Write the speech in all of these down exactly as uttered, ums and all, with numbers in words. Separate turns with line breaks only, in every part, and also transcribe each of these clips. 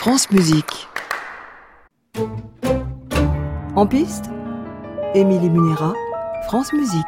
France Musique. En piste, Émilie Munera, France Musique.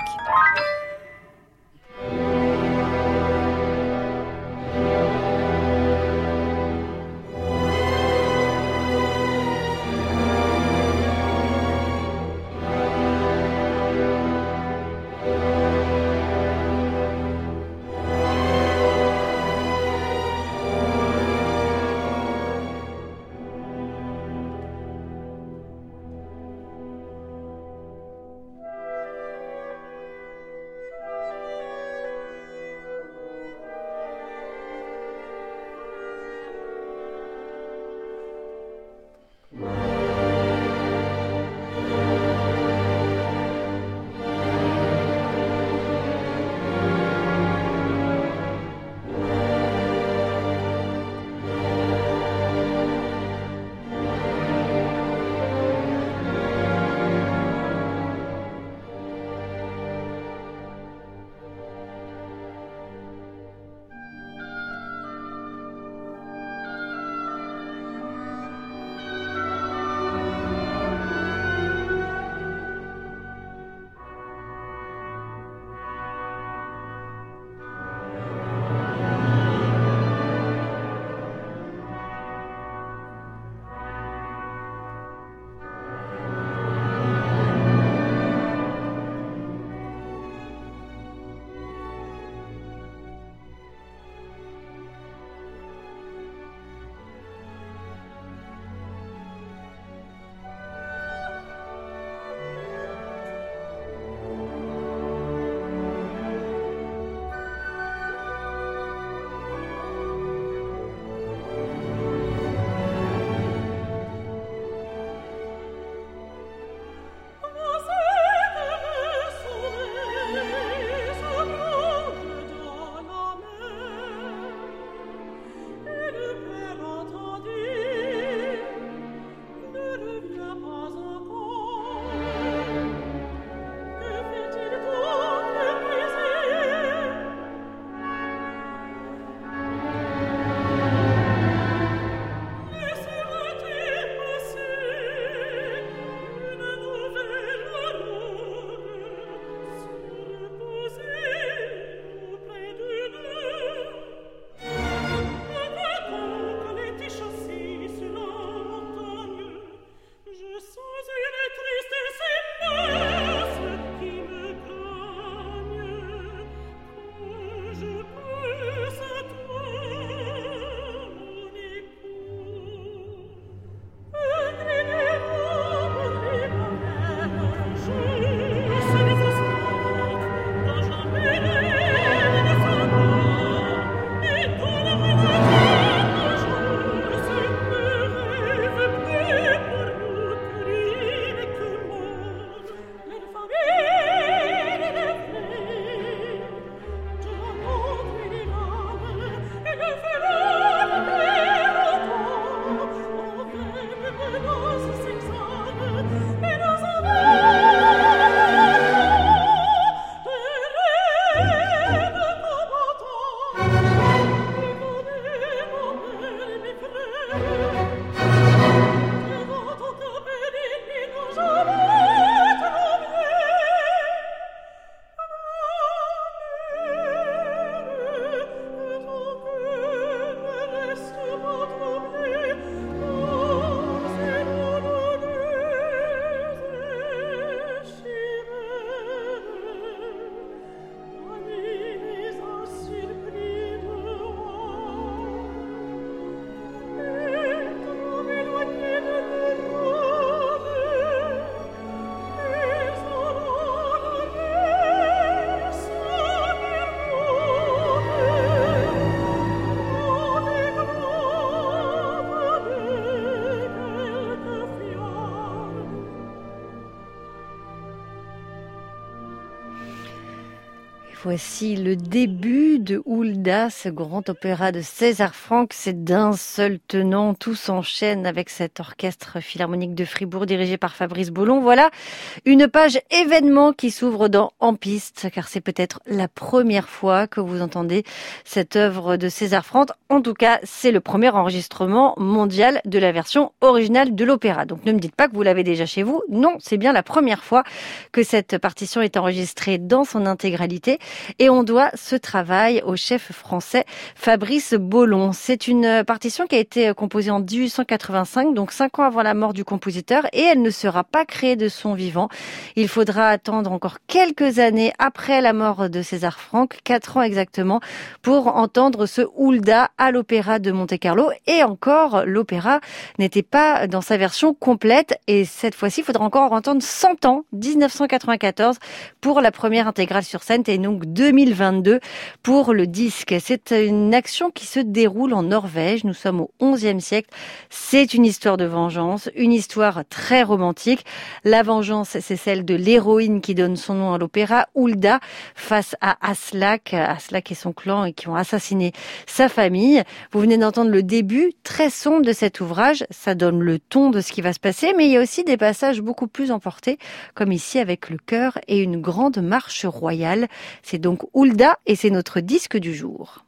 Voici le début de Hulda, ce grand opéra de César Franck. C'est d'un seul tenant, tout s'enchaîne avec cet orchestre philharmonique de Fribourg dirigé par Fabrice Bollon. Voilà une page événement qui s'ouvre dans En Piste, car c'est peut-être la première fois que vous entendez cette œuvre de César Franck. En tout cas, c'est le premier enregistrement mondial de la version originale de l'opéra. Donc ne me dites pas que vous l'avez déjà chez vous. Non, c'est bien la première fois que cette partition est enregistrée dans son intégralité. Et on doit ce travail au chef français Fabrice Bollon. C'est une partition qui a été composée en dix-huit cent quatre-vingt-cinq, donc cinq ans avant la mort du compositeur, et elle ne sera pas créée de son vivant. Il faudra attendre encore quelques années après la mort de César Franck, quatre ans exactement, pour entendre ce Hulda à l'Opéra de Monte-Carlo. Et encore, l'opéra n'était pas dans sa version complète, et cette fois-ci, il faudra encore entendre cent ans, dix-neuf cent quatre-vingt-quatorze, pour la première intégrale sur scène, et donc deux mille vingt-deux pour le disque. C'est une action qui se déroule en Norvège. Nous sommes au onzième siècle. C'est une histoire de vengeance, une histoire très romantique. La vengeance, c'est celle de l'héroïne qui donne son nom à l'opéra, Hulda, face à Aslak, Aslak et son clan, et qui ont assassiné sa famille. Vous venez d'entendre le début très sombre de cet ouvrage. Ça donne le ton de ce qui va se passer, mais il y a aussi des passages beaucoup plus emportés, comme ici avec le chœur et une grande marche royale. C'est donc Hulda et c'est notre disque du jour.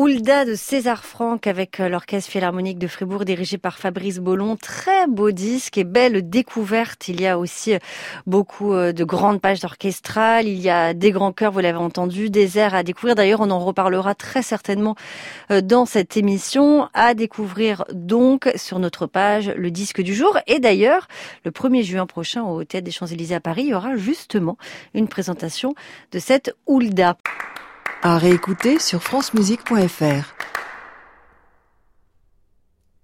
Hulda de César Franck avec l'Orchestre Philharmonique de Fribourg dirigé par Fabrice Bollon. Très beau disque et belle découverte. Il y a aussi beaucoup de grandes pages orchestrales. Il y a des grands chœurs, vous l'avez entendu, des airs à découvrir. D'ailleurs, on en reparlera très certainement dans cette émission. À découvrir donc sur notre page le disque du jour. Et d'ailleurs, le premier juin prochain au Théâtre des Champs-Élysées à Paris, il y aura justement une présentation de cette Hulda.
À réécouter sur francemusique point f r.